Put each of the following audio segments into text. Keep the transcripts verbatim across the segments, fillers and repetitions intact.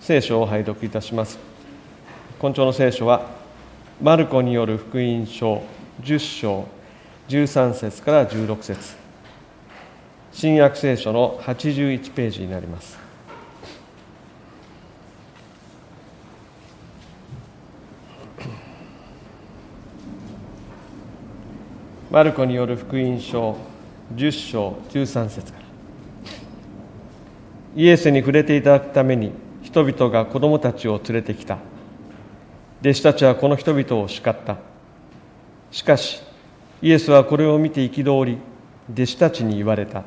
聖書を拝読いたします。今朝の聖書はマルコによる福音書じゅっ章じゅうさん節からじゅうろく節、新約聖書のはちじゅういちページになります。マルコによる福音書じゅっ章じゅうさん節から。イエスに触れていただくために人々が子供たちを連れてきた。弟子たちはこの人々を叱った。しかしイエスはこれを見て憤り、弟子たちに言われた。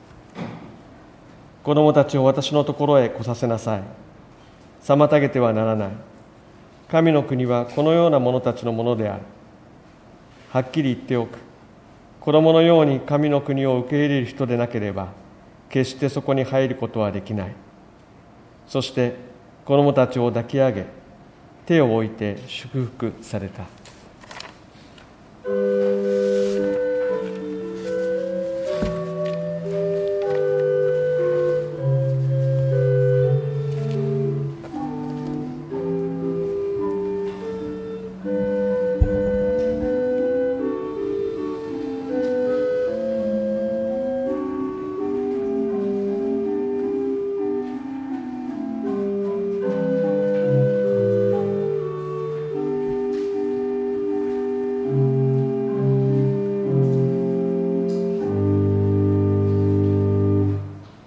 子供たちを私のところへ来させなさい。妨げてはならない。神の国はこのような者たちのものである。はっきり言っておく。子供のように神の国を受け入れる人でなければ、決してそこに入ることはできない。そして子供たちを抱き上げ、手を置いて祝福された。